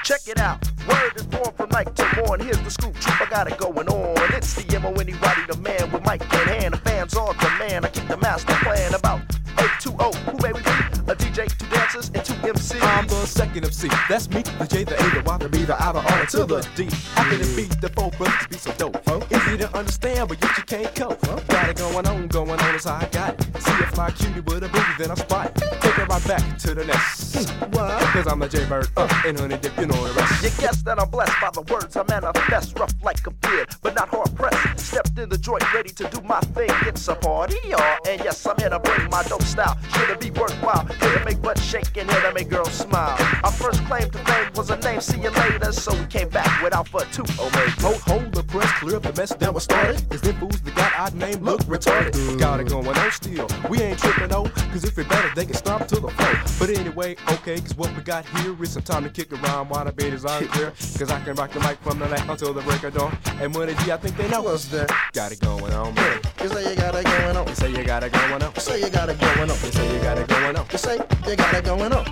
Check it out. Word is born from night to morn. Here's the scoop troop, I got it going on. It's the M.O.N.E. Roddy the man with mic in hand. The fans on demand. I keep the master plan about 820. Who may we be? A DJ, 2 dancers, and 2 MCs. I'm the second MC. That's me, the J, the A, the Y, the B, the I, the R, to the D. How can it be the 4 brothers be so dope? Easy to understand, but yet you can't cope. Got it going on is how I got it. See a fly cutie with a booty, then I spot it. Take it right back to the nest. What? Cause I'm the J-Bird, and honey dip, you know the rest. You guess that I'm blessed by the words I manifest. Rough like a beard, but not hard pressed. Stepped in the joint, ready to do my thing. It's a party, y'all. And yes, I'm here to bring my dope style. Should it be worthwhile? Here to make butt shake and here to make girls smile. Our first claim to fame was a name, see you later. So we came back with Alpha 2 Omega. Hold the press, clear up the mess that was started. Cause them fools that got our name look retarded. Got it going on still. We ain't tripping, no. Cause if it better, they can stomp to the floor. But anyway, okay, cause what we got here is some time to kick around while the beat is unclear. Cause I can rock the mic from the night until the break of dawn. And Money G, I think they know what's that. Got it going on, man. You say you got it going on. You say you got it going on. You say you got it going on. You say you got it going on. You say you got it going on.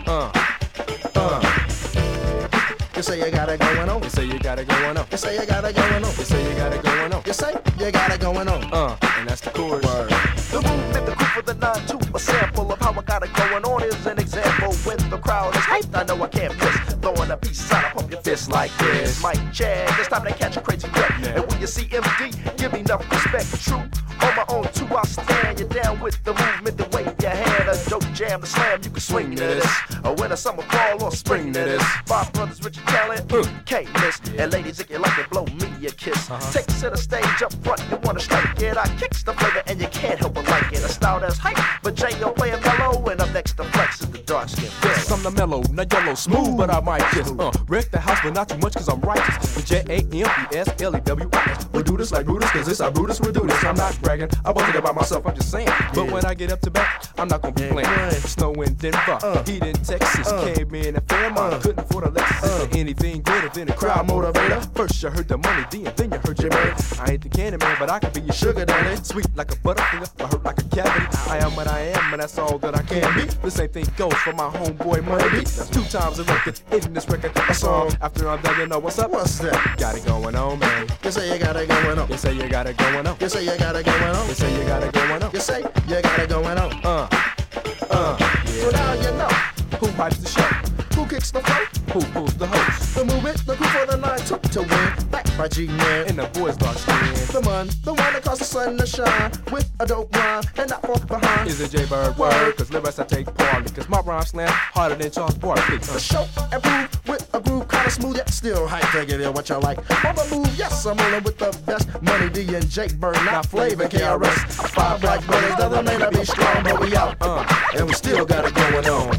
You say you got it going on. You say you got it going on. You say you got it going on. You say you got it going on. You say you got it going on. And that's the chorus. The movement, the group for the 9-2. A sample of how I got it going on is an example. When the crowd is hyped, I know I can't miss. Throwing a piece out, I pump your fist like this. Mike Chad, it's time to catch a crazy wreck. And when you see MD, give me enough respect. True, on my own too, I stand. You're down with the movement, the wave your hand. A dope jam, the slam, you can swing to this. A winter, summer, fall, or spring to this. 5 brothers, Richard Talent, K-List. And ladies, if you like it, blow me a kiss. Take to the stage up front, you wanna strike it. I kicks the flavor and you can't help but like it. A style that's hype, but J.O. playing mellow. And up next to Flex is the dark skin. Yes, I'm the mellow, not yellow, smooth, but I might just wreck the house, but not too much cause I'm righteous. The J-A-M-E-S-L-E-W-I-S. We do this like Brutus, cause it's our Brutus, we do this. I'm not bragging, I wasn't thinking about myself, I'm just saying. But when I get up to bat, I'm not gonna be playing. Snow in Denver, heat in Texas, came in at Fairmont, couldn't afford a Lexus. Anything greater than a crowd motivator. First you heard the money, and then you heard your man. I ain't the candy man, but I can be your sugar daddy. Sweet like a butterfinger, but hurt like a cavity. I am what I am, and that's all that I can be. The same thing goes for my homeboy Money B. 2 times a record, hitting this record, a song. After I'm done, you know what's up? What's that? Got it going on, man. You say you got it going on. You say you got it going on. You say you got it going on. You say you got it going on. You say you got it going on. So now you know who pipes the show, who kicks the flow, who pulls the hose. The movement, the group for the 9-2 to win. Backed by G-Man and the boys dark skin. The one that caused the sun to shine with a dope rhyme and not fall behind. Is a J-Bird word, cause lyrics I take partly, cause my rhyme slam harder than Charles Barkley. The show improved with a groove kinda smooth yet still hype. Take it in what you like. On the move, yes, I'm rolling with the best. Money D and Jake Bird, not Flavor KRS. 5 black brothers, doesn't may not be strong, but we out. And we still got it going on.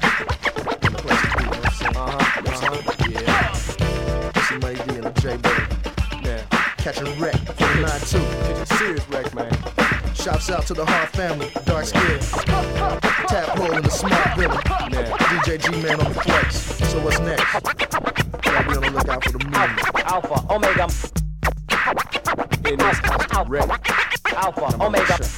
See Money D and the J Bird. Yeah. Catching wreck for the 9-2. Catching serious wreck, man. Shouts out to the Hard family, dark skin. Tadpole in the smart villain. Yeah. DJ G-Man on the flex. So what's next? Gotta be on the lookout for the movement. Alpha, Omega. In this wreck. Alpha, Omega.